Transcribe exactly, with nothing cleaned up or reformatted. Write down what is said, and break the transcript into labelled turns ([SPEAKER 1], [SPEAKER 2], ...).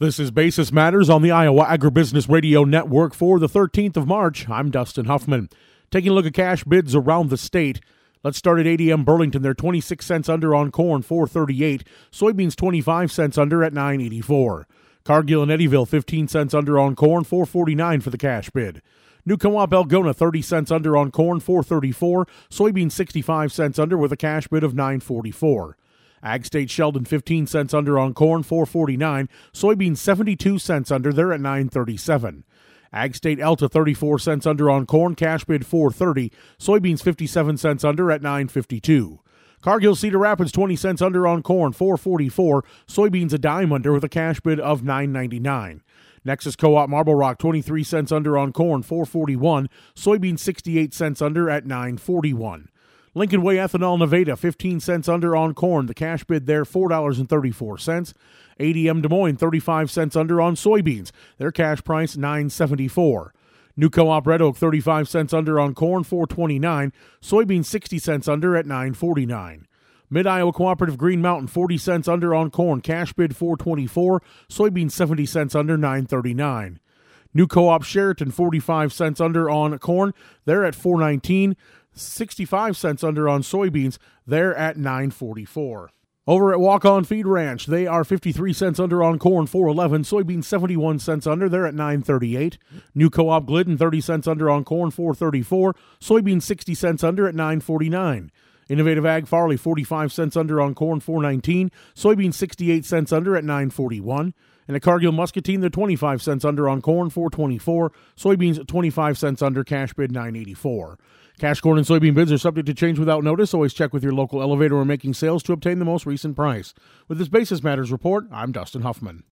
[SPEAKER 1] This is Basis Matters on the Iowa Agribusiness Radio Network for the thirteenth of March. I'm Dustin Huffman. Taking a look at cash bids around the state. Let's start at A D M Burlington. They're twenty-six cents under on corn, four thirty-eight. Soybeans twenty-five cents under at nine eighty-four. Cargill and Eddyville fifteen cents under on corn, four forty-nine for the cash bid. New Co-op Algona thirty cents under on corn, four thirty-four. Soybeans sixty-five cents under with a cash bid of nine forty-four. Ag State Sheldon fifteen cents under on corn, four forty-nine. Soybeans seventy-two cents under, they're at nine thirty-seven. Ag State Elta thirty-four cents under on corn, cash bid four thirty. Soybeans fifty-seven cents under at nine fifty-two. Cargill Cedar Rapids twenty cents under on corn, four forty-four. Soybeans a dime under with a cash bid of nine ninety-nine. Nexus Co-op Marble Rock twenty-three cents under on corn, four forty-one. Soybeans sixty-eight cents under at nine forty-one. Lincoln Way Ethanol Nevada, fifteen cents under on corn. The cash bid there, four dollars and thirty-four cents. A D M Des Moines, thirty-five cents under on soybeans. Their cash price, nine seventy-four. New Co-op Red Oak, thirty-five cents under on corn, four twenty-nine. Soybeans, sixty cents under at nine forty-nine. Mid-Iowa Cooperative Green Mountain, forty cents under on corn. Cash bid, four twenty-four. Soybeans, seventy cents under, nine thirty-nine. New Co-op Sheraton, forty-five cents under on corn. They're at four nineteen. sixty-five cents under on soybeans, they're at nine forty-four. Over at Walk-On Feed Ranch, they are fifty-three cents under on corn, four eleven. Soybeans seventy-one cents under, they're at nine thirty-eight. New Co-op Glidden, thirty cents under on corn, four thirty-four. Soybeans sixty cents under at nine forty-nine. Innovative Ag Farley, forty-five cents under on corn, four nineteen. Soybeans sixty-eight cents under at nine forty-one. And at Cargill Muscatine, they're twenty-five cents under on corn, four twenty-four. Soybeans twenty-five cents under, cash bid nine eighty-four. Cash corn and soybean bids are subject to change without notice. Always check with your local elevator or making sales to obtain the most recent price. With this Basis Matters report, I'm Dustin Huffman.